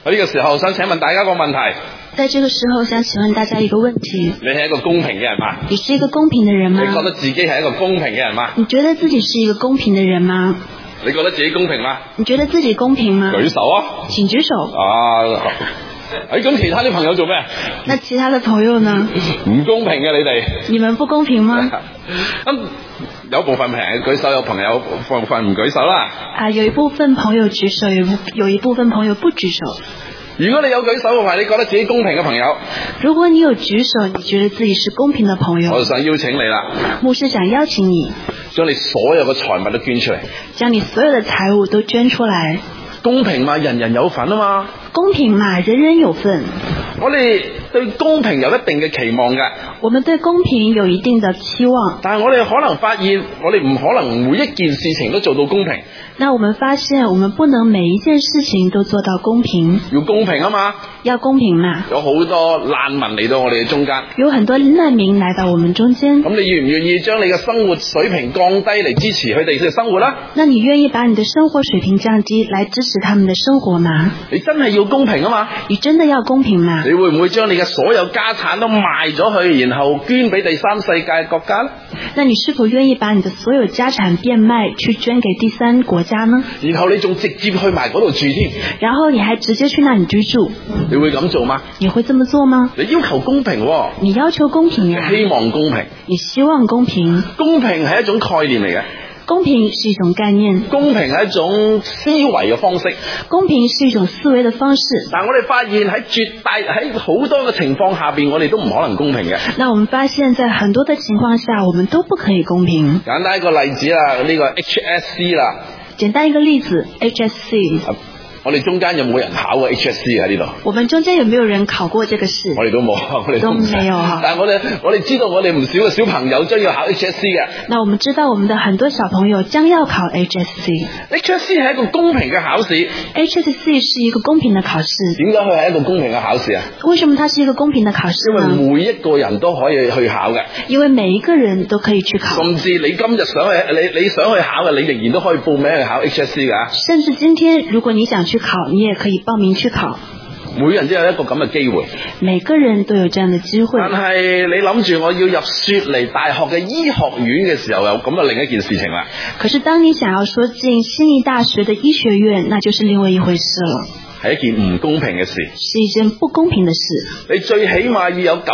喺呢個時候想請問大家一個問題， 在這個時候想請問大家一個問題， 你係一個公平嘅人嗎？ 你是一個公平的人嗎？ 你覺得自己係一個公平嘅人嗎？ 你覺得自己是一個公平的人嗎？ 你覺得自己公平嗎？ 你覺得自己公平嗎？ 舉手啊！ 請舉手。 咁其他啲朋友做咩？ 那其他的朋友呢？ 唔公平嘅你哋。 你們不公平嗎？ 咁有部分朋友舉手，有朋友部分唔舉手啦。 有一部分朋友舉手，有一部分朋友不舉手。 如果你有舉手嘅話，你覺得自己公平嘅朋友， 如果你有舉手，你覺得自己是公平的朋友， 我就想邀請你啦。 牧師想邀請你， 將你所有嘅財物都捐出嚟， 將你所有的財物都捐出來。 公平嘛，人人有份啊嘛。 公平嘛，人人有份。 我哋對公平有一定嘅期望㗎。 我們對公平有一定的期望， 但係我哋可能發現，我哋唔可能每一件事情都做到公平。 那我們發現，我們不能每一件事情都做到公平。 要公平啊嘛， 要公平嘛。 有好多難民嚟到我哋嘅中間， 有很多難民來到我們中間。 咁你願唔願意將你嘅生活水平降低嚟支持佢哋嘅生活啦？ 那你願意把你的生活水平降低來支持他們的生活嗎？ 你真係要公平啊嘛？ 你真的要公平嗎？ 你會唔會將你嘅所有家產都賣咗去，然後捐俾第三世界國家呢？ 那你是否願意把你的所有家產變賣去捐給第三國家呢？ 然後你仲直接去埋嗰度住添， 然後你還直接去那裡居住， 你會咁做嗎？ 你會這麼做嗎？ 你要求公平喎， 你要求公平呀， 希望公平， 你希望公平。 公平係一種概念嚟嘅。 公平是一種概念， 公平係一種思維嘅方式， 公平是一種思維的方式。 但我哋發現喺好多嘅情況下邊，我哋都唔可能公平嘅。 那我們發現在很多的情況下，我們都不可以公平。 簡單一個例子啦，呢個 HSC 啦。 簡單一個例子 ，HSC。 我哋中間有冇人考過 HSC 喺呢度？ 我們中間有沒有人考過這個試？ 我哋都冇，我哋都沒有哈。 但係我哋知道我哋唔少嘅小朋友將要考 HSC 嘅。 那我們知道我們的很多小朋友將要考 HSC。 HSC 係一個公平嘅考試。 HSC 是一個公平的考試。 點解佢係一個公平嘅考試啊？ 為什麼它是一個公平的考試呢？ 因為每一個人都可以去考嘅。 因為每一個人都可以去考。 甚至你今日你想去考嘅，你仍然都可以報名去考 HSC 㗎。 甚至今天如果你想去考，你也可以報名去考。 每人都有一個咁嘅機會， 每個人都有這樣的機會。 但係你諗住我要入雪梨大學嘅醫學院嘅時候，又咁啊另一件事情啦。 可是當你想要說進悉尼大學的醫學院，那就是另外一回事了。 係一件唔公平嘅事， 是一件不公平的事。 你最起碼要有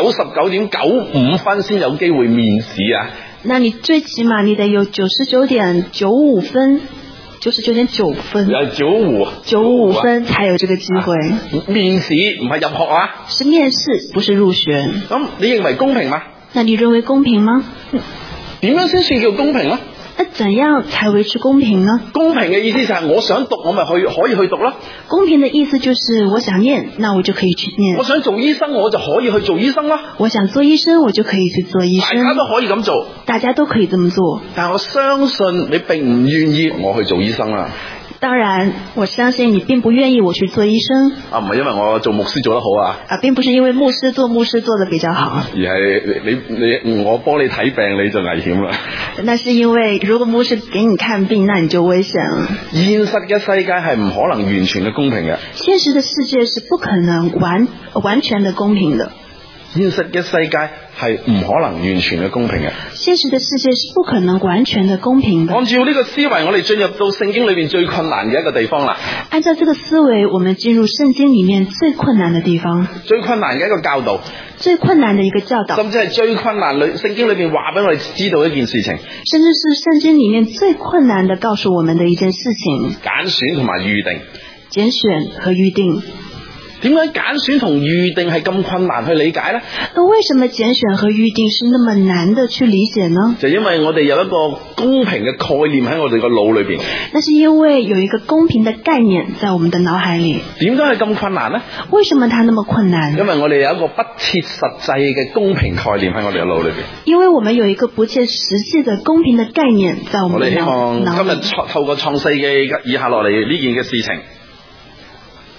99.95分先有機會面試啊。 那你最起碼你得有99.95分。99.9分， 有 95分才有這個機會。 面試唔係入學啊， 是面試，不是入學。 咁你認為公平嗎？ 那你認為公平嗎？ 點樣先算叫公平呢？ 那怎樣才維持公平呢？ 公平嘅意思就係我想讀，我咪可以去讀咯。 公平的意思就是我想念，那我就可以去念。 我想做醫生，我就可以去做醫生咯。 我想做醫生，我就可以去做醫生。 大家都可以咁做， 大家都可以這麼做。 但我相信你並唔願意我去做醫生啦。 當然，我相信你並不願意我去做醫生。 唔係因為我做牧師做得好啊。 並不是因為牧師做得比較好， 而係你我幫你睇病你就危險啦。 那是因為如果牧師給你看病，那你就危險了。 現實嘅世界係唔可能完全嘅公平嘅。 現實的世界是不可能完全的公平的。 現實嘅世界係唔可能完全嘅公平嘅。 現實的世界是不可能完全的公平的。 按照呢個思維，我哋進入到聖經裏邊最困難嘅一個地方啦。 按照這個思維，我們進入聖經裏面最困難的地方。 最困難嘅一個教導。 最困難的一個教導。 甚至係最困難聖經裏邊話俾我哋知道一件事情。 甚至是聖經裏面最困難的告訴我們的一件事情。 揀選同埋預定。 揀選和預定。 點解揀選同預定係咁困難去理解呢？ 那為什麼揀選和預定是那麼難的去理解呢？ 就因為我哋有一個公平嘅概念喺我哋個腦裏邊。 那是因為有一個公平的概念在我們的腦海裏。 點解係咁困難呢？ 為什麼它那麼困難？ 因為我哋有一個不切實際嘅公平概念喺我哋嘅腦裏邊。 因為我們有一個不切實際的公平的概念在我們的腦裏。 我哋希望今日透過創世記以下落嚟呢件嘅事情。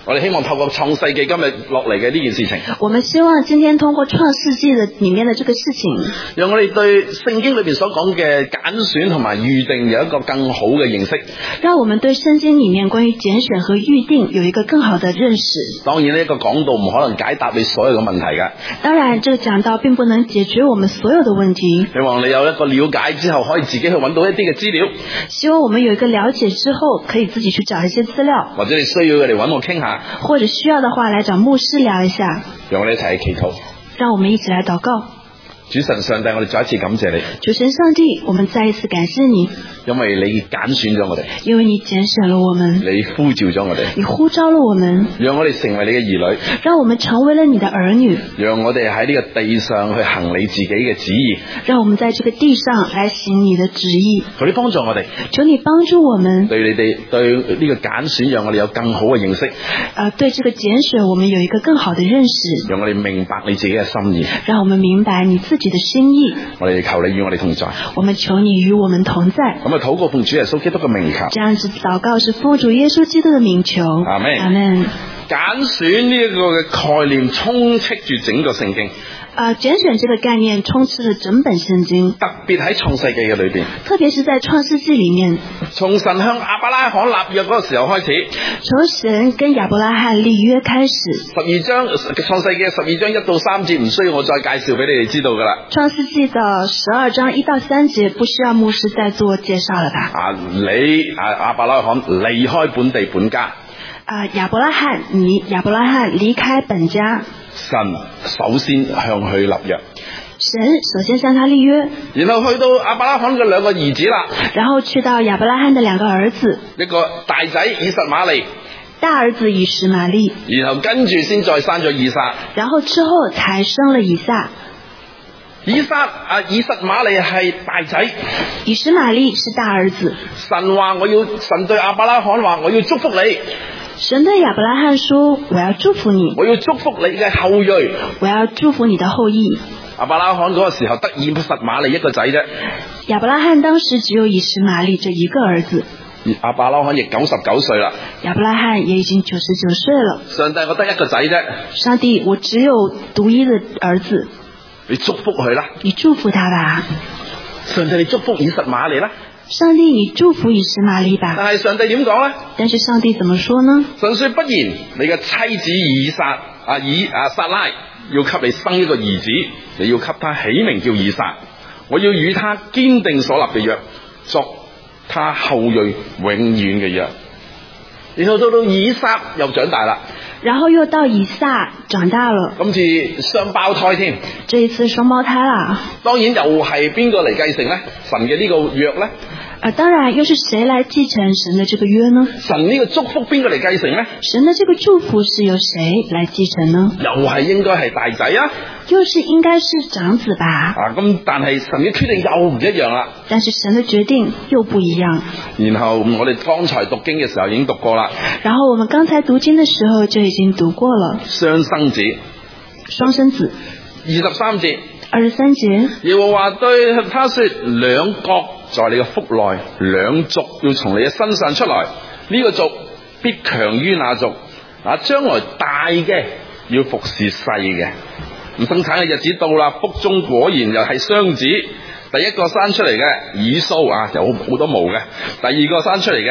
我哋希望透過創世記今日落嚟嘅呢件事情， 我們希望今天通過創世紀的裡面的這個事情， 讓我哋對聖經裏邊所講嘅揀選同埋預定有一個更好嘅認識。 讓我們對聖經裡面關於揀選和預定有一個更好的認識。 當然呢個講道唔可能解答你所有嘅問題㗎。 當然，這個講道並不能解決我們所有的問題。 希望你有一個了解之後，可以自己去揾到一啲嘅資料。 希望我們有一個了解之後，可以自己去找一些資料， 或者你需要嘅嚟揾我傾下， 或者需要的話來找牧師聊一下。 讓我哋一齊去祈禱。 讓我們一起來禱告。 主神上帝，我哋再一次感謝你。 主神上帝，我們再一次感謝你， 因為你揀選咗我哋， 因為你揀選了我們， 你呼召咗我哋， 你呼召了我們， 讓我哋成為你嘅兒女， 讓我們成為了你的兒女， 讓我哋喺呢個地上去行你自己嘅旨意， 讓我們在這個地上來行你的旨意。 求你幫助我哋， 求你幫助我們， 對你哋對呢個揀選，讓我哋有更好嘅認識。 對這個揀選，我們有一個更好的認識， 讓我哋明白你自己嘅心意， 讓我們明白你自己的心意。 我哋求你與我哋同在， 我們求你與我們同在。 咁啊，禱告奉主耶穌基督嘅名求。 這樣子禱告是奉主耶穌基督的名求。 阿們。 阿們。 揀選呢一個嘅概念充斥住整個聖經。 揀選這個概念充斥了整本聖經， 特別喺創世記嘅裏邊， 特別是在創世記裡面， 從神向亞伯拉罕立約嗰個時候開始， 從神跟亞伯拉罕立約開始。 創世記12章1到3節唔需要我再介紹俾你哋知道噶啦。 創世記的12章1到3節不需要牧師再做介紹了吧？ 亞伯拉罕離開本地本家。 亞伯拉罕離開本家。 神首先向佢立約， 神首先向他立約， 然後去到亞伯拉罕嘅兩個兒子啦， 然後去到亞伯拉罕的兩個兒子， 一個大仔以實瑪利， 大兒子以實瑪利， 然後跟住先再生咗以撒，然後之後才生了以撒。 以實瑪利係大仔， 以實瑪利是大兒子。 神對亞伯拉罕話：我要祝福你。 神對亞伯拉罕說：我要祝福你， 我要祝福你嘅後裔， 我要祝福你的後裔。 亞伯拉罕嗰個時候得以實瑪利一個仔啫。 亞伯拉罕當時只有以實瑪利這一個兒子。 亞伯拉罕亦99歲啦。 亞伯拉罕也已經99歲了。 上帝，我得一個仔啫。 上帝，我只有獨一的兒子。 你祝福佢啦。 你祝福他吧。 上帝，你祝福以實瑪利啦。 上帝，你祝福以實瑪利吧。 但係上帝點講呢？ 但是上帝怎麼說呢？ 神說：不然，你嘅妻子撒拉要給你生一個兒子，你要給他起名叫以撒。我要與他堅定所立嘅約，作他後裔永遠嘅約。然後到以撒又長大啦。 然後又到以撒長大了， 今次雙胞胎添。 這一次雙胞胎啦。 當然又係邊個嚟繼承呢？神嘅呢個約呢？ 當然又是誰來繼承神的這個約呢？ 神呢個祝福邊個嚟繼承呢？ 神的這個祝福是由誰來繼承呢？ 又係應該係大仔啊？ 又是應該是長子吧？ 咁但係神嘅決定又唔一樣啦。 但是神的決定又不一樣。 然後我哋剛才讀經嘅時候已經讀過啦。 然後我們剛才讀經的時候就已經讀過了。雙生子。 23節。 23節。 耶和華對他說：兩國在你嘅腹內，兩族要從你嘅身上出來，呢個族必強於那族。將來大嘅要服侍細嘅。生產嘅日子到啦，腹中果然又係雙子。第一個生出嚟嘅以掃有好多毛嘅。第二個生出嚟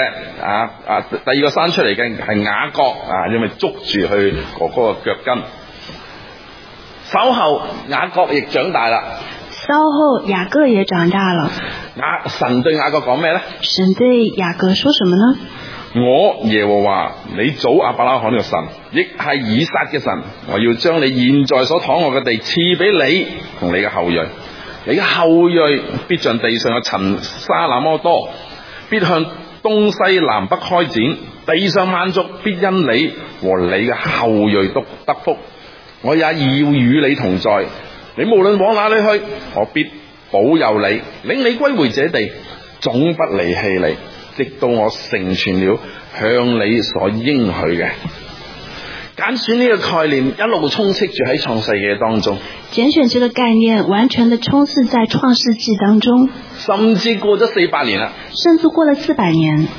嘅係雅各因為捉住佢哥哥嘅腳跟。稍後雅各亦長大啦。 稍後雅各也長大了。 神對雅各講咩呢？ 神對雅各說什麼呢？ 我耶和華你祖亞伯拉罕嘅神，亦係以撒嘅神，我要將你現在所躺臥嘅地賜俾你同你嘅後裔。你嘅後裔必像地上嘅塵沙那麼多，必向東西南北開展，地上萬族必因你和你嘅後裔都得福。我也要與你同在，你無論往哪裏去，我必保佑你，領你歸回這地，總不離棄你，直到我成全了向你所應許嘅。揀選呢個概念一路充斥住喺創世記當中。 揀選這個概念完全的充斥在創世記當中， 甚至過咗400年啦。 甚至過了400年。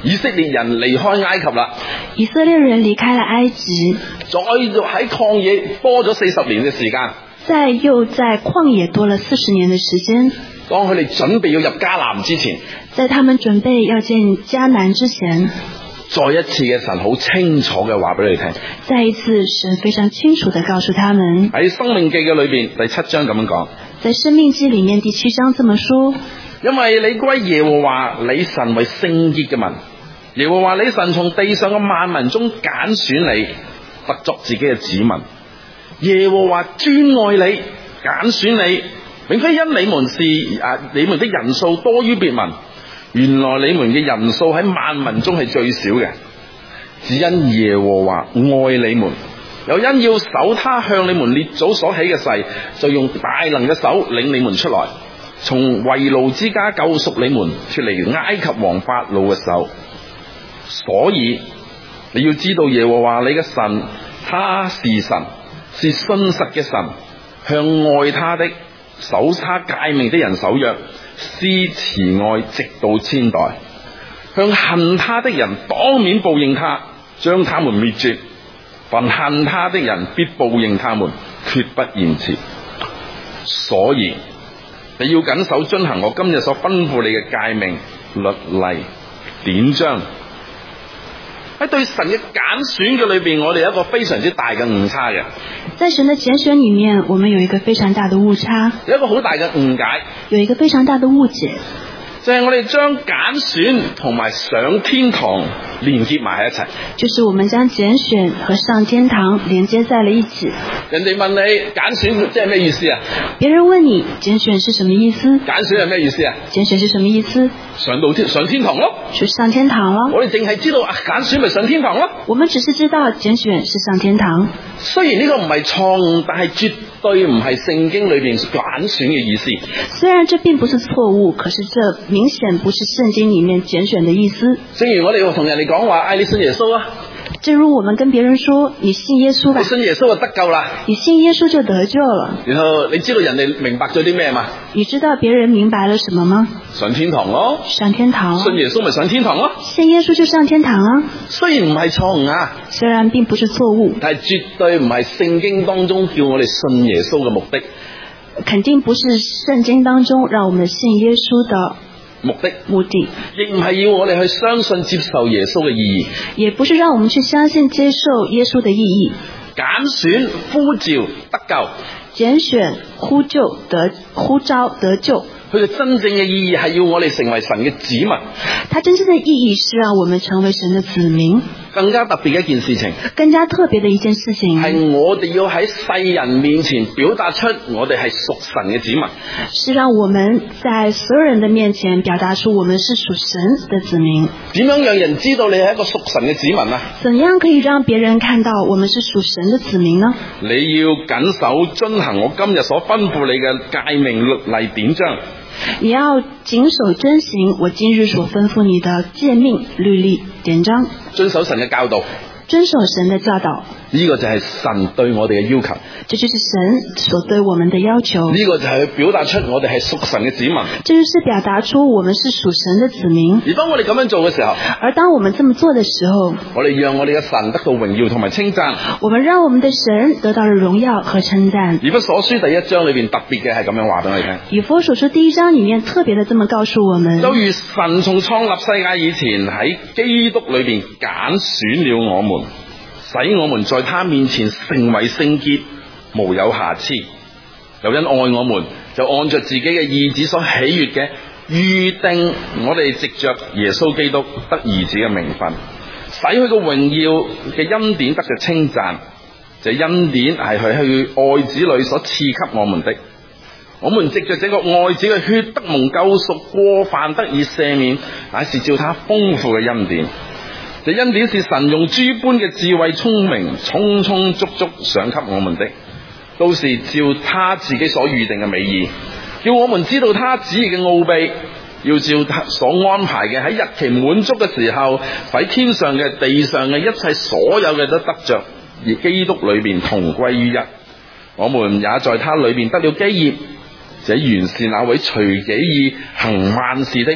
以色列人離開埃及啦， 以色列人離開了埃及， 再喺曠野多咗40年嘅時間， 又在曠野多了40年的時間。 當佢哋準備要入迦南之前， 在他們準備要進迦南之前， 再一次嘅神好清楚嘅話俾你聽。 再一次神非常清楚地告訴他們， 喺申命記嘅裏邊第7章咁樣講， 在申命記裏面第7章這麼說， 因為你歸耶和華你神為聖潔嘅民，耶和華你神從地上嘅萬民中揀選你，特作自己嘅子民。耶和華專愛你，揀選你，並非因你們是你們的人數多於別民，原來你們嘅人數喺萬民中係最少嘅，只因耶和華愛你們，又因要守他向你們列祖所起嘅誓，就用大能嘅手領你們出來，從為奴之家救贖你們，脫離埃及王法老嘅手。所以你要知道耶和華你嘅神，他是神，是信實嘅神，向愛他的守他誡命的人守約，施慈愛直到千代，向恨他的人當面報應他，將他們滅絕。凡恨他的人必報應他們，決不延遲。所以你要謹守遵行我今日所吩咐你嘅誡命、律例、典章。喺對神嘅揀選嘅裏邊，我哋有一個非常之大嘅誤差嘅。 在神的揀選裏面，我們有一個非常大的誤差， 有一個好大嘅誤解， 有一個非常大的誤解， 就係我哋將揀選同埋上天堂連結埋喺一齊。 就是我們將揀選和上天堂連接在了一起。 人哋問你揀選即係咩意思啊？ 別人問你揀選是什麼意思？ 揀選係咩意思啊？ 揀選是什麼意思？ 上天堂咯， 就上天堂咯。 我哋淨係知道揀選咪上天堂咯。 我們只是知道揀選是上天堂。 雖然呢個唔係錯誤，但係絕對唔係聖經裏邊揀選嘅意思。 雖然這並不是錯誤，可是這明顯不是聖經裏面揀選的意思。 正如我哋同人哋講話，你信耶穌啊。 正如我們跟別人說，你信耶穌吧。 你信耶穌就得救啦。 你信耶穌就得救了。 然後你知道人哋明白咗啲咩嘛？ 你知道別人明白了什麼嗎？ 上天堂咯。 上天堂。 信耶穌咪上天堂咯。 信耶穌就上天堂啊。 雖然唔係錯誤啊， 雖然並不是錯誤， 但係絕對唔係聖經當中叫我哋信耶穌嘅目的。 肯定不是聖經當中讓我們信耶穌的目的， 亦唔係要我哋去相信接受耶穌嘅意義， 也不是讓我們去相信接受耶穌的意義。 揀選呼召得救， 揀選呼召得救， 佢嘅真正嘅意義係要我哋成為神嘅子民。 它真正的意義是讓我們成為神的子民。 更加特別嘅一件事情， 更加特別的一件事情， 係我哋要喺世人面前表達出我哋係屬神嘅子民， 是讓我們在所有人的面前表達出我們是屬神的子民。 點樣讓人知道你係一個屬神嘅子民啊？ 怎樣可以讓別人看到我們是屬神的子民呢？ 你要謹守遵行我今日所吩咐你嘅誡命律例典章。 你要謹守遵行我今日所吩咐你的誡命律例典章， 遵守神嘅教導， 遵守神的教導。 呢個就係神對我哋嘅要求， 這就是神所對我們的要求。 呢個就係表達出我哋係屬神嘅子民， 這就是表達出我們是屬神的子民。 而當我哋咁樣做嘅時候， 而當我們這麼做的時候， 我哋讓我哋嘅神得到榮耀同埋稱讚。 我們讓我們的神得到了榮耀和稱讚。 以弗所書第1章裏邊特別嘅係咁樣話俾我哋聽。 以弗所書第1章裏面特別的這麼告訴我們， 就如神從創立世界以前喺基督裏邊揀選了我們，使我們在他面前成為聖潔，無有瑕疵。又因愛我們，就按着自己嘅意旨所喜悅嘅，預定我哋藉着耶穌基督得兒子嘅名分，使佢個榮耀嘅恩典得着稱讚。這恩典係佢去愛子裏所賜給我們的。我們藉着這個愛子嘅血得蒙救贖，過犯得以赦免，乃是照他豐富嘅恩典。這恩典是神用諸般嘅智慧聰明充充足足賞給我們的，都是照他自己所預定嘅美意，叫我們知道他旨意嘅奧秘，要照他所安排嘅喺日期滿足嘅時候，使天上嘅地上嘅一切所有嘅都得着而基督裏邊同歸於一。我們也在他裏邊得了基業，這原是那位隨己意行萬事的，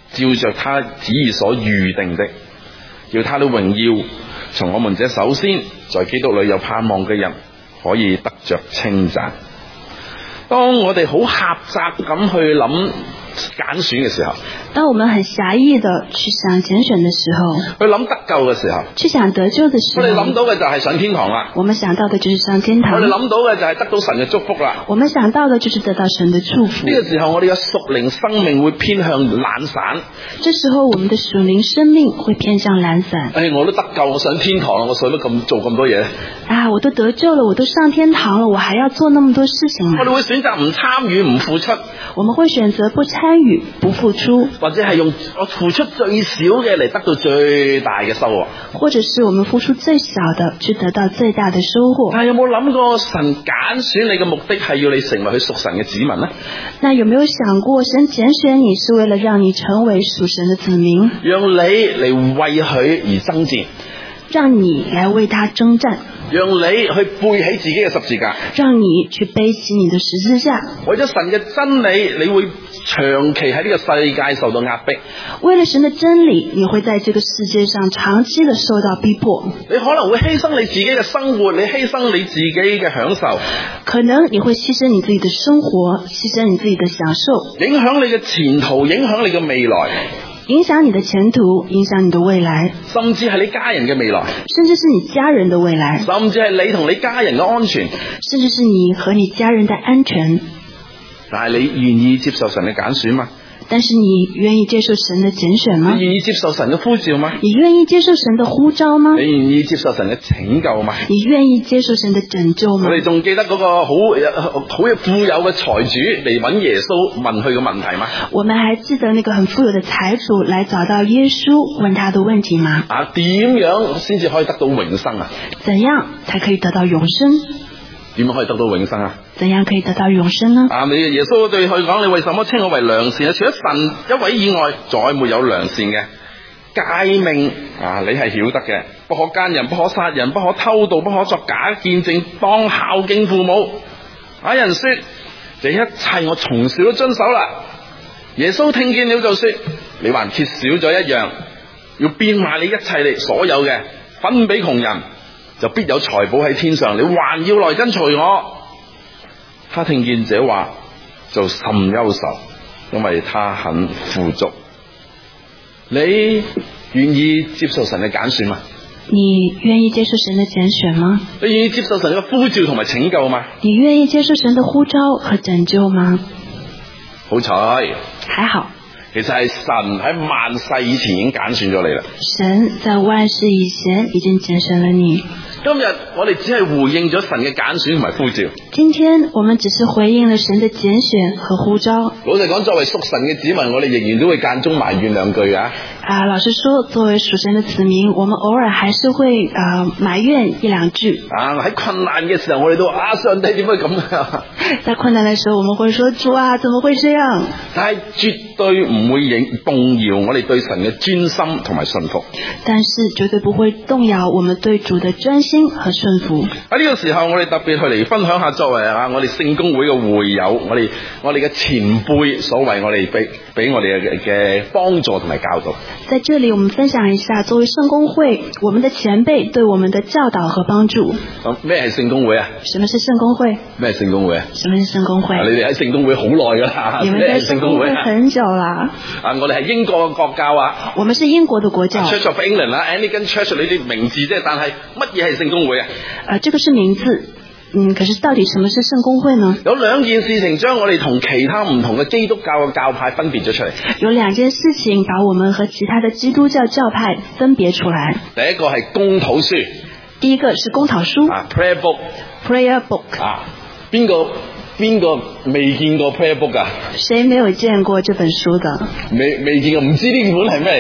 照着他旨意所預定的，叫他的榮耀從我們這首先在基督裏有盼望嘅人可以得着稱讚。當我哋好狹窄咁去諗揀選嘅時候， 當我們很狹義的去想揀選的時候， 去諗得救嘅時候， 去想得救的時候， 我哋諗到嘅就係上天堂啦。 我們想到的就是上天堂。 我哋諗到嘅就係得到神嘅祝福啦。 我們想到的就是得到神的祝福。 呢個時候我哋嘅屬靈生命會偏向懶散。 這時候我們的屬靈生命會偏向懶散。 我都得救，我上天堂啦，我使乜做咁多嘢？ 我都得救了，我都上天堂了，我還要做那麼多事情嗎？ 我哋會選擇唔參與唔付出。 我們會選擇不參與不付出， 或者係用我付出最少嘅嚟得到最大嘅收穫， 或者是我們付出最小的去得到最大的收穫。 但係有冇諗過神揀選你嘅目的係要你成為佢屬神嘅子民呢？ 那有沒有想過神揀選你是為了讓你成為屬神的子民， 讓你嚟為佢而爭戰， 讓你來為他征戰， 讓你去背起自己嘅十字架， 讓你去背起你的十字架。 為咗神嘅真理，你會長期喺呢個世界受到壓迫。 為了神的真理，你會在這個世界上長期的受到逼迫。 你可能會犧牲你自己嘅生活，你犧牲你自己嘅享受， 可能你會犧牲你自己的生活，犧牲你自己的享受， 影響你嘅前途，影響你嘅未來， 影響你的前途，影響你的未來， 甚至係你家人嘅未來， 甚至是你家人的未來， 甚至係你同你家人嘅安全， 甚至是你和你家人的安全。 但係你願意接受神嘅揀選嗎？ 但是你願意接受神的揀選嗎？ 你願意接受神嘅呼召嗎？ 你願意接受神的呼召嗎？ 你願意接受神嘅拯救嗎？ 你願意接受神的拯救嗎？ 我哋仲記得嗰個好富有嘅財主嚟揾耶穌問佢嘅問題嗎？ 我們還記得那個很富有的財主來找到耶穌問他的問題嗎？ 點樣先至可以得到永生啊？ 怎樣才可以得到永生？ 點樣可以得到永生啊？ 怎樣可以得到永生呢？ 你耶穌對佢講：你為什麼稱我為良善啊？除咗神一位以外，再沒有良善嘅。誡命你係曉得嘅，不可姦人，不可殺人，不可偷盜，不可作假見證，當孝敬父母。有人說：這一切我從小都遵守啦。耶穌聽見了就說：你還缺少咗一樣，要變賣你一切你所有嘅，分俾窮人，就必有財寶喺天上。你還要來跟隨我。他聽見這話就甚憂愁，因為他很富足。你願意接受神嘅揀選嗎？ 你願意接受神的揀選嗎？ 你願意接受神嘅呼召同埋拯救嗎？ 你願意接受神的呼召和拯救嗎？ 好彩， 還好， 其實係神喺萬世以前已經揀選咗你啦。 神在萬世以前已經揀選了你。 今日我哋只係回應咗神嘅揀選同埋呼召。 今天我們只是回應了神的揀選和呼召。 老實講，作為屬神嘅子民，我哋仍然都會間中埋怨兩句啊。 老實說，作為屬神的子民，我們偶爾還是會埋怨一兩句。 喺困難嘅時候，我哋都上帝點解咁啊？ 在困難的時候，我們會說主啊，怎麼會這樣？ 但係絕對唔會動搖我哋對神嘅專心同埋信服。 但是絕對不會動搖我們對主的專心和順服。 喺呢個時候，我哋特別去嚟分享下，作為我哋聖公會嘅會友，我哋嘅前輩所為我哋俾我哋嘅幫助同埋教導。 在這裡，我們分享一下作為聖公會我們的前輩對我們的教導和幫助。 咩係聖公會啊？ 什麼是聖公會？ 咩係聖公會啊？ 什麼是聖公會？ 你哋喺聖公會好耐噶啦， 你們在聖公會很久啦。 我哋係英國嘅國教啊。 我們是英國的國教。 Church of England 啦，Anglican Church 呢啲名字啫，但係乜嘢係聖公會啊？ 這個是名字。可是到底什麼是聖公會呢？ 有兩件事情將我哋同其他唔同嘅基督教嘅教派分別咗出嚟。 有兩件事情把我們和其他的基督教教派分別出來。 第一個係公禱書。 第一個是公禱書。 Prayer book。 Prayer book。 邊個未見過 Prayer book 啊？ 誰沒有見過這本書的？ 未見過，唔知呢本係咩嚟嘅？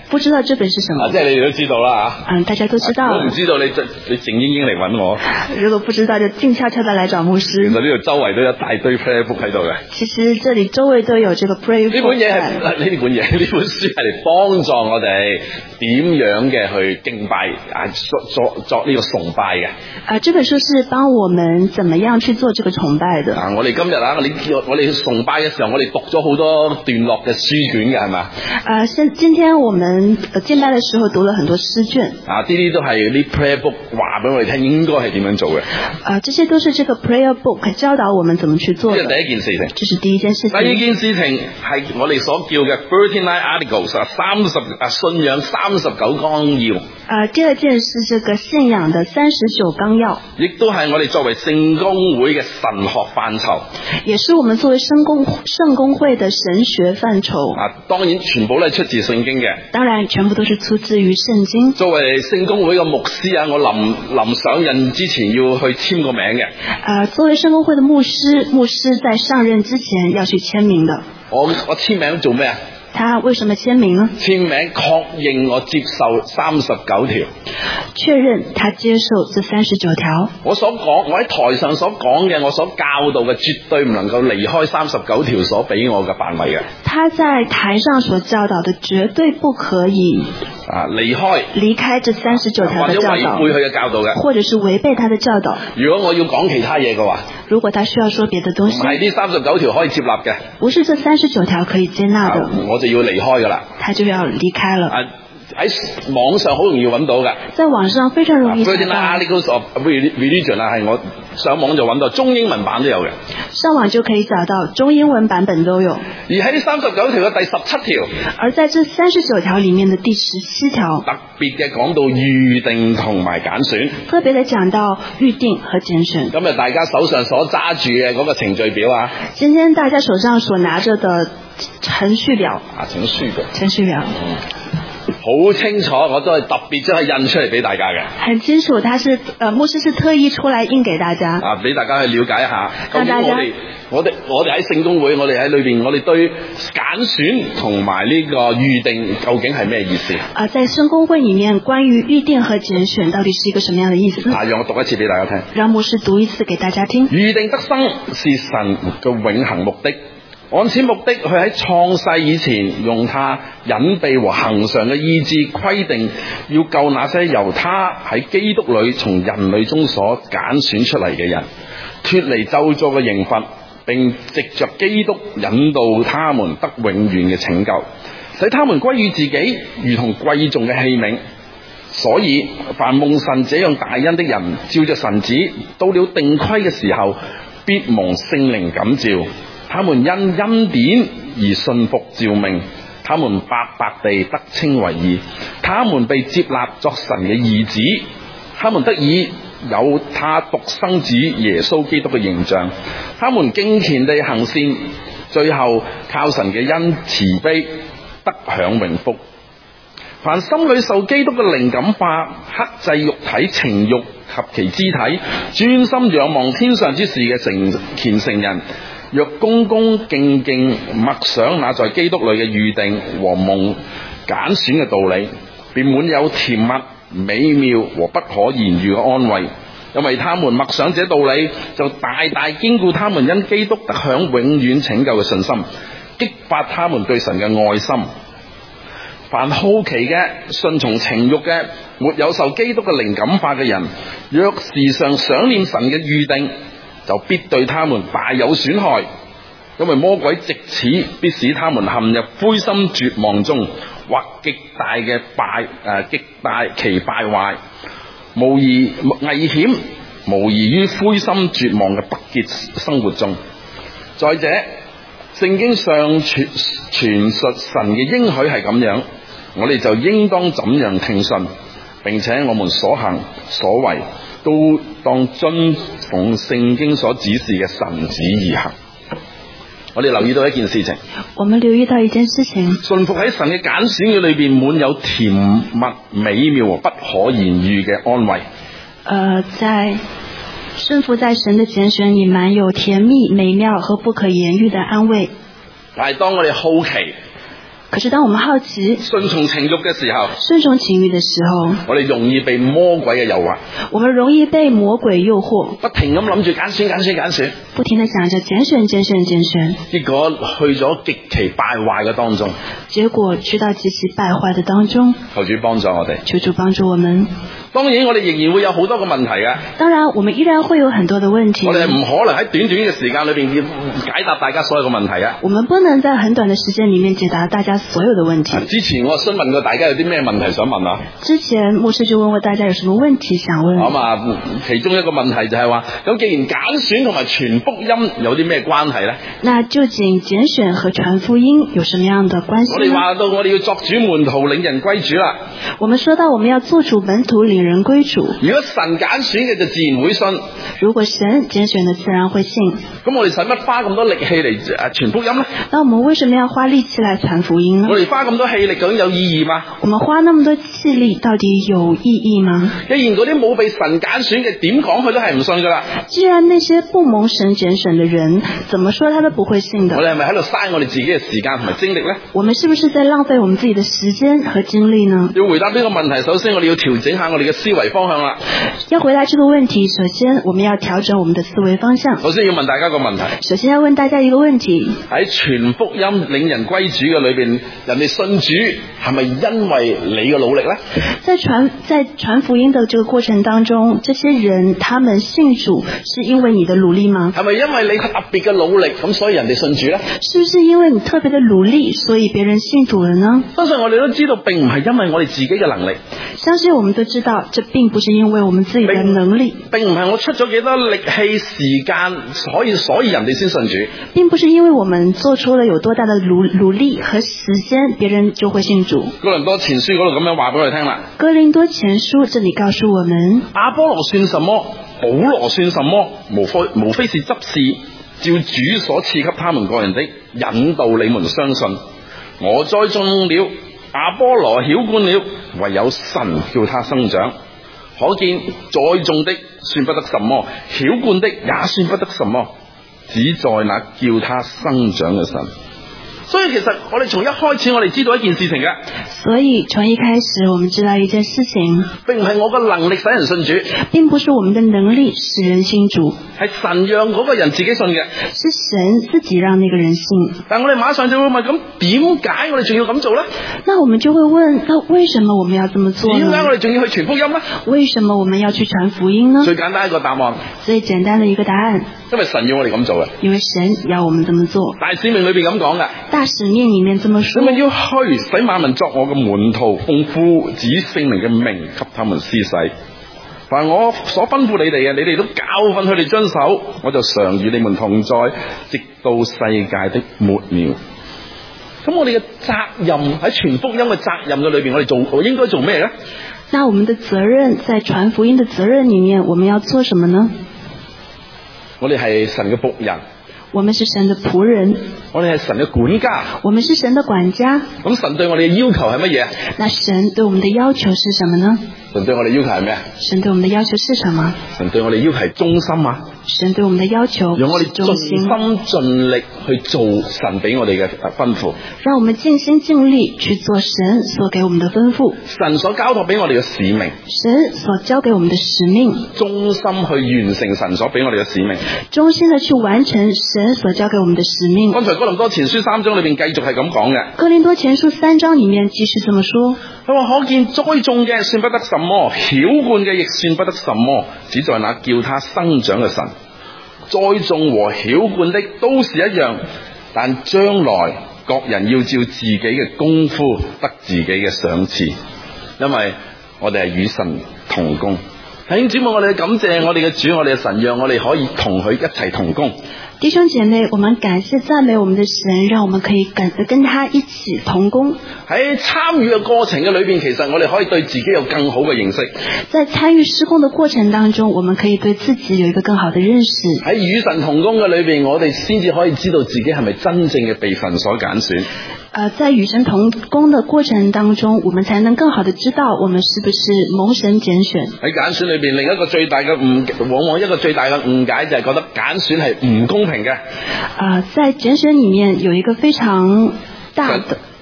不知道這本是什麼。 即係你哋都知道啦嚇。 大家都知道。 如果唔知道你靜英英嚟揾我。 如果不知道就靜悄悄地來找牧師。 其實呢度周圍都有一大堆 prayer book 喺度嘅。 其實這裡周圍都有這個 prayer book。呢本書係嚟幫助我哋點樣嘅去敬拜作呢個崇拜嘅。 這本書是幫我們怎麼樣去做這個崇拜的。 我哋今日我哋崇拜嘅時候，我哋讀咗好多段落嘅書卷嘅，係嘛？ 今天我們敬拜的時候讀了很多詩卷。 呢啲都係啲 prayer book 話俾我哋聽應該係點樣做嘅。 這些都是這個 prayer book 教導我們怎麼去做的。 呢個第一件事情。 這是第一件事情。 第二件事情係我哋所叫嘅 39 Articles 信仰39綱要。 第二件是這個信仰的39綱要。 亦都係我哋作為聖公會嘅神學範疇。 也是我們作為聖公會的神學範疇。 當然全部都係出自聖經嘅。 當然全部都是出自於聖經。 作為聖公會嘅牧師我臨上任之前要去簽個名嘅。 作為聖公會的牧師在上任之前要去簽名的。我簽名做咩啊？ 他為什麼簽名呢？ 簽名確認我接受39條。 確認他接受這39條。我喺台上所講嘅，我所教導嘅，絕對唔能夠離開39條所俾我嘅範圍嘅。 他在台上所教導的，絕對不可以離開這39條的教導， 或者違背佢嘅教導嘅， 或者是違背他的教導。 如果我要講其他嘢嘅話， 如果他需要說別的東西， 唔係呢39條可以接納嘅， 不是這39條可以接納的， 我就要離開噶啦， 他就要離開了。 喺網上好容易揾到嘅， 在網上非常容易找到。 Articles of Religion 係我上網就揾到，中英文版都有嘅。 上網就可以找到，中英文版本都有。 而喺呢39條嘅第17條， 而在這39條裡面的第17條， 特別嘅講到預定同埋揀選， 特別嘅講到預定和揀選。 今日大家手上所揸住嘅嗰個程序表啊， 今天大家手上所拿着的程序表程序表。 好清楚，我都係特別將佢印出嚟俾大家嘅。 很清楚，牧師是特意出來印給大家。 俾大家去了解一下。究竟我哋喺聖公會，我哋喺裏邊，我哋對揀選同埋呢個預定究竟係咩意思？ 在聖公會裡面，關於預定和揀選到底是一個什麼樣的意思？ 讓我讀一次俾大家聽。 讓牧師讀一次給大家聽。 預定得生是神嘅永恆目的。按此目的，佢喺創世以前用他隱秘和恆常嘅意志規定，要救那些由他喺基督裏從人類中所揀選出嚟嘅人，脫離咒詛嘅刑罰，並藉着基督引導他們得永遠嘅拯救，使他們歸於自己，如同貴重嘅器皿。所以凡蒙神這樣大恩的人，照着神旨，到了定規嘅時候，必蒙聖靈感召。他們因恩典而信服召命，他們白白地得稱為義，他們被接納作神嘅兒子，他們得以有他獨生子耶穌基督嘅形象，他們敬虔地行善，最後靠神嘅恩慈悲得享永福。凡心裏受基督嘅靈感化，克制肉體情慾及其肢體，專心仰望天上之事嘅虔誠人，若恭恭敬敬默想那在基督裏嘅預定和蒙揀選嘅道理，便滿有甜蜜美妙和不可言喻嘅安慰。因為他們默想這道理，就大大堅固他們因基督得享永遠拯救嘅信心，激發他們對神嘅愛心。凡好奇嘅、順從情慾嘅、沒有受基督嘅靈感化嘅人，若時常想念神嘅預定，就必對他們大有損害，因為魔鬼藉此必使他們陷入灰心絕望中，或極大其敗壞，無疑危險，無異於灰心絕望嘅不潔生活中。再者，聖經上傳述神嘅應許係咁樣，我哋就應當怎樣聽信，並且我們所行所為都當遵奉聖經所指示嘅神旨而行。我哋留意到一件事情，信服喺神嘅揀選嘅裏邊，滿有甜蜜美妙和不可言喻嘅安慰。 在順服在神的揀選裏，滿有甜蜜美妙和不可言喻的安慰。 但係當我哋好奇可是當我們好奇、 順從情慾嘅時候， 順從情慾的時候， 我哋容易被魔鬼嘅誘惑， 我們容易被魔鬼誘惑， 不停咁諗住揀選， 不停地想着揀選， 結果去咗極其敗壞嘅當中， 結果去到極其敗壞的當中。 求主幫助我哋， 求主幫助我們。 當然我哋仍然會有好多個問題嘅。 當然我們依然會有很多的問題。 我哋唔可能喺短短嘅時間裏邊要解答大家所有嘅問題啊。 我們不能在很短的時間裏面解答大家所有的問題。 之前我詢問過大家有啲咩問題想問啊？ 之前牧師就問過大家有什麼問題想問。 咁啊，其中一個問題就係話，咁既然揀選同埋傳福音有啲咩關係呢？ 那究竟揀選和傳福音有什麼樣的關係呢？ 我哋話到我哋要作主門徒領人歸主啦。 我們說到我們要做主門徒領人歸主。 如果神揀選嘅就自然會信。 如果神揀選的自然會信。 咁我哋使乜花咁多力氣嚟傳福音呢？ 那我們為什麼要花力氣來傳福音呢？ 我哋花咁多氣力究竟有意義嗎？ 我們花那麼多氣力到底有意義嗎？ 既然嗰啲冇被神揀選嘅，點講佢都係唔信噶啦。 既然那些不蒙神揀選的人，怎麼說他都不會信的。 我哋係咪喺度嘥我哋自己嘅時間同埋精力呢？ 我們是不是在浪費我們自己的時間和精力呢？ 要回答呢個問題，首先我哋要調整下我哋嘅思維方向啦。 要回答這個問題，首先我們要調整我們的思維方向。 首先要問大家個問題。 首先要問大家一個問題： 喺傳福音領人歸主嘅裏邊，人哋信主係咪因為你嘅努力呢？ 在傳福音的這個過程當中，這些人他們信主是因為你的努力嗎？ 係咪因為你特別嘅努力，咁所以人哋信主呢？ 是不是因為你特別的努力，所以別人信主了呢？ 相信我哋都知道，並唔係因為我哋自己嘅能力。 相信我們都知道，這並不是因為我們自己的能力， 並唔係我出咗幾多力氣時間，所以人哋先信主。 並不是因為我們做出了有多大的努力和時間，別人就會信主。 哥林多前書嗰度咁樣話俾我哋聽啦。 哥林多前書這裡告訴我們， 亞波羅算什麼？保羅算什麼？無非是執事，照主所賜給他們個人的引導你們相信。我栽種了，亞波羅澆灌了，唯有神叫他生長。可見栽種的算不得什麼，澆灌的也算不得什麼，只在那叫他生長嘅神。所以其實我哋從一開始我哋知道一件事情嘅。 所以從一開始我們知道一件事情， 並唔係我嘅能力使人信主， 並不是我們的能力使人信主， 係神讓嗰個人自己信嘅， 是神自己讓那個人信。 但我哋馬上就會問，咁點解我哋仲要咁做呢？ 那我們就會問，那為什麼我們要這麼做呢？ 點解我哋仲要去傳福音呢？ 為什麼我們要去傳福音呢？ 最簡單一個答案， 最簡單的一個答案， 因為神要我哋咁做嘅， 因為神要我們這麼做。 大使命裏邊咁講嘅， 大使命裏面這麼說， 你們要去使萬民作我嘅門徒，奉父子聖靈嘅名給他們施洗。凡我所吩咐你哋嘅，你哋都教訓佢哋遵守，我就常與你們同在，直到世界的末了。咁我哋嘅責任喺傳福音嘅責任嘅裏邊，我應該做咩呢？ 那我們的責任在傳福音的責任裏面，我們要做什麼呢？ 我哋係神嘅僕人， 我們是神的僕人， 我哋係神嘅管家， 我們是神的管家。 咁神對我哋嘅要求係乜嘢？ 那神對我們的要求是什麼呢？ 神對我哋要求係咩？ 神對我們的要求是什麼？ 神對我哋要求係忠心啊！ 神對我們的要求讓我哋盡心盡力去做神俾我哋嘅吩咐， 讓我們盡心盡力去做神所給我們的吩咐， 神所交託俾我哋嘅使命， 神所交給我們的使命， 忠心去完成神所俾我哋嘅使命， 忠心的去完成神所交給我們的使命。 剛才哥林多前書3章裏邊繼續係咁講嘅， 哥林多前書3章裏面繼續這麼說， 佢話可見栽種嘅算不得什麼，澆灌嘅亦算不得什麼，只在那叫他生長嘅神。栽種和澆灌的都是一樣，但將來各人要照自己嘅功夫得自己嘅賞賜，因為我哋係與神同工。弟兄姊妹，我哋感謝我哋嘅主，我哋嘅神，讓我哋可以同佢一齊同工。 弟兄姐妹，我們感謝讚美我們的神，讓我們可以跟他一起同工。 喺參與嘅過程嘅裏邊，其實我哋可以對自己有更好嘅認識。 在參與事工的過程當中，我們可以對自己有一個更好的認識。 喺與神同工嘅裏邊，我哋先至可以知道自己係咪真正嘅被神所揀選。 在與神同工的過程當中，我們才能更好的知道我們是不是蒙神揀選。喺揀選裏邊，另一個最大嘅往往一個最大嘅誤解就係覺得揀選係唔公平嘅。 在揀選裏面有一個非常大的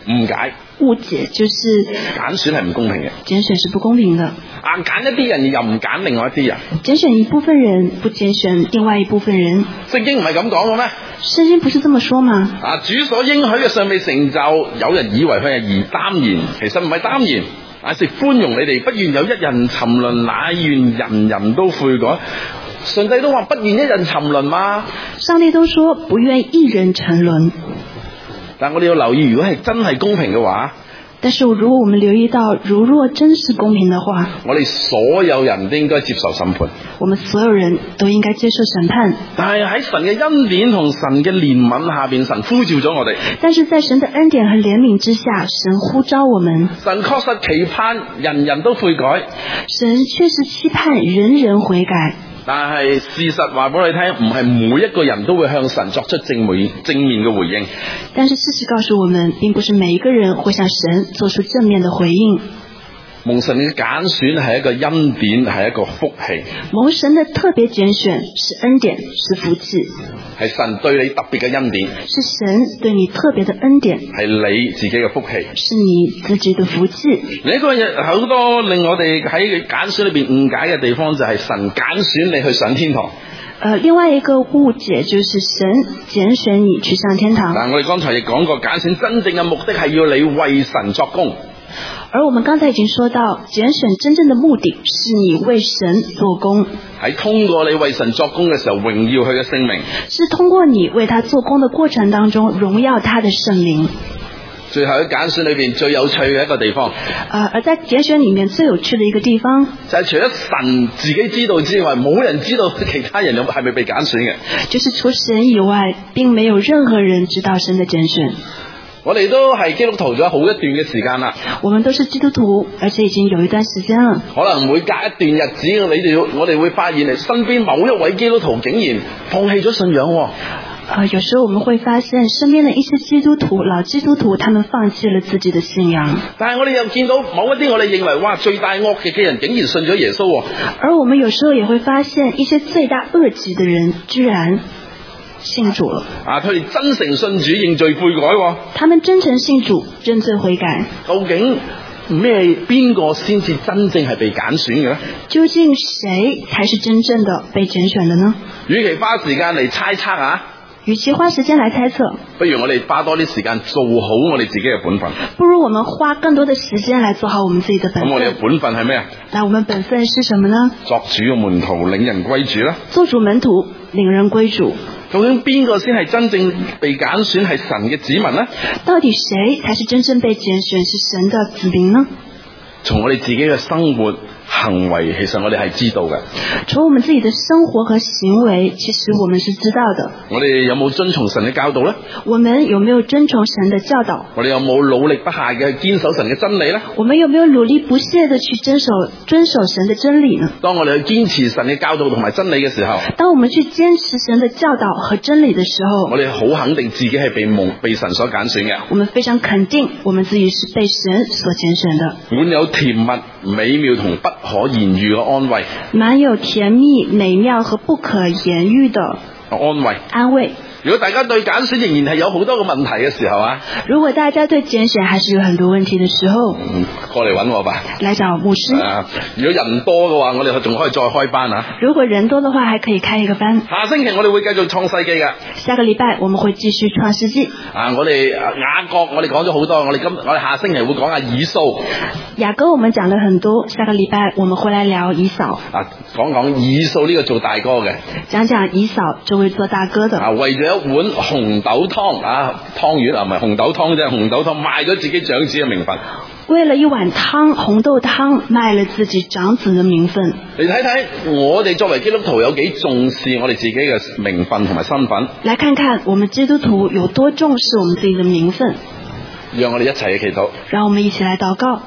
誤解。 誤解就是揀選係唔公平嘅， 揀選是不公平的。 揀一啲人又唔揀另外一啲人， 揀選一部分人，不揀選另外一部分人。 聖經唔係咁講嘅咩？ 聖經不是這麼說嗎？ 主所應許嘅尚未成就，有人以為佢係而耽延，其實唔係耽延，乃是寬容你哋，不願有一人沉淪，乃願人人都悔改。上帝都話不願一人沉淪嘛。 上帝都說不願一人沉淪。 但我哋要留意，如果係真係公平嘅話， 但是如果我們留意到，如若真是公平的話， 我哋所有人都應該接受審判。 我們所有人都應該接受審判。 但係喺神嘅恩典同神嘅憐憫下邊，神呼召咗我哋。 但是在神的恩典和憐憫之下，神呼召我們。 神確實期盼人人都悔改。 神確實期盼人人悔改。 但係事實話俾你聽，唔係每一個人都會向神作出正面嘅回應。 但是事實告訴我們，並不是每一個人會向神做出正面的回應。 蒙神嘅揀選係一個恩典，係一個福氣。 蒙神的特別揀選是恩典，是福氣， 係神對你特別嘅恩典， 是神對你特別的恩典， 係你自己嘅福氣， 是你自己的福氣。 另一個好多令我哋喺揀選裏邊誤解嘅地方，就係神揀選你去上天堂。 另外一個誤解就是神揀選你去上天堂。 但我哋剛才亦講過，揀選真正嘅目的係要你為神作工。 而我們剛才已經說到，揀選真正的目的是你為神做工。 喺通過你為神作工嘅時候，榮耀佢嘅聖名。 是通過你為他做工的過程當中，榮耀他的聖名。 最後喺揀選裏邊最有趣嘅一個地方， 而在揀選裏面最有趣的一個地方， 就係除咗神自己知道之外，冇人知道其他人係咪被揀選嘅。 就是除神以外，並沒有任何人知道神的揀選。 我哋都係基督徒咗好一段嘅時間啦。 我們都是基督徒，而且已經有一段時間了。 可能每隔一段日子，我哋會發現，你身邊某一位基督徒竟然放棄咗信仰。 有時候我們會發現身邊的一些基督徒，老基督徒，他們放棄了自己的信仰。 但係我哋又見到某一啲我哋認為哇罪大惡極嘅人，竟然信咗耶穌。 而我們有時候也會發現一些罪大惡極的人，居然信主了。 佢哋真誠信主，認罪悔改。 他們真誠信主，認罪悔改。 究竟邊個先至真正係被揀選嘅呢？ 究竟誰才是真正的被揀選的呢？ 與其花時間嚟猜測與其花時間來猜測， 不如我哋花多啲時間做好我哋自己嘅本分。 不如我們花更多的時間來做好我們自己的本分。 咁我哋嘅本分係咩啊？ 那我們本分是什麼呢？ 作主嘅門徒，領人歸主啦。 做主門徒，領人歸主。 究竟邊個先係真正被揀選係神嘅子民呢？ 到底誰才是真正被揀選是神的子民呢？ 從我哋自己嘅生活行為，其實我哋係知道嘅。 從我們自己的生活和行為，其實我們是知道的。 我哋有冇遵從神嘅教導呢？ 我們有沒有遵從神的教導？ 我哋有冇努力不懈嘅堅守神嘅真理呢？ 我們有沒有努力不懈的去遵守神的真理呢？ 當我哋去堅持神嘅教導同埋真理嘅時候， 當我們去堅持神的教導和真理的時候， 我哋好肯定自己係被神所揀選嘅。 我們非常肯定我們自己是被神所揀選的。 滿有甜蜜美妙同不可言喻嘅安慰， 滿有甜蜜美妙和不可言喻的安慰。 如果大家對揀選仍然係有好多個問題嘅時候如果大家對揀選還是有很多問題的時候， 過嚟揾我吧， 來找牧師。 如果人多嘅話，我哋仲可以再開班如果人多的話，還可以開一個班。 下星期我哋會繼續創世記嘅。 下個禮拜我們會繼續創世記。 我哋雅各我哋講咗好多，我哋下星期會講下以掃。 雅各我們講了很多，下個禮拜我們會來聊以掃。 講以掃呢個做大哥嘅， 講以掃這位做大哥的。 為咗一碗紅豆湯湯圓唔係紅豆湯啫，紅豆湯賣咗自己長子嘅名分。 為了一碗紅豆湯賣了自己長子的名分。 你睇睇我哋作為基督徒有幾重視我哋自己嘅名分同埋身份。 來看看我們基督徒有多重視我們自己的名分。 讓我哋一齊去祈禱。 讓我們一起來禱告。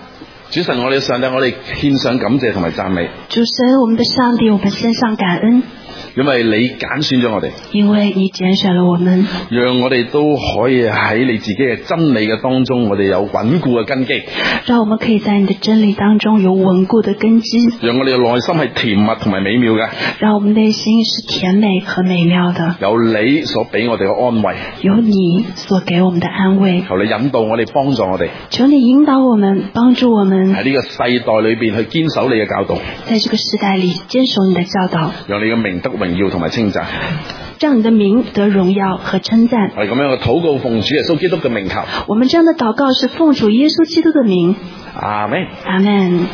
主神，我哋上帝，我哋獻上感謝同埋讚美。 主神，我們的上帝，我們獻上感恩。 因為你揀選咗我哋， 因為你揀選了我們， 讓我哋都可以喺你自己嘅真理嘅當中，我哋有穩固嘅根基。 讓我們可以在你的真理當中有穩固的根基。 讓我哋嘅內心係甜蜜同埋美妙嘅。 讓我們內心是甜美和美妙的。 有你所俾我哋嘅安慰， 有你所給我們的安慰。 求你引導我哋，幫助我哋。 求你引導我們，幫助我們喺呢個世代裏邊去堅守你嘅教導。 在這個時代裏堅守你的教導。 讓你嘅名得榮耀同埋稱讚。 讓你的名得榮耀和稱讚。 我哋咁樣嘅禱告奉主耶穌基督嘅名求。 我們這樣的禱告是奉主耶穌基督的名。 阿們。 阿們。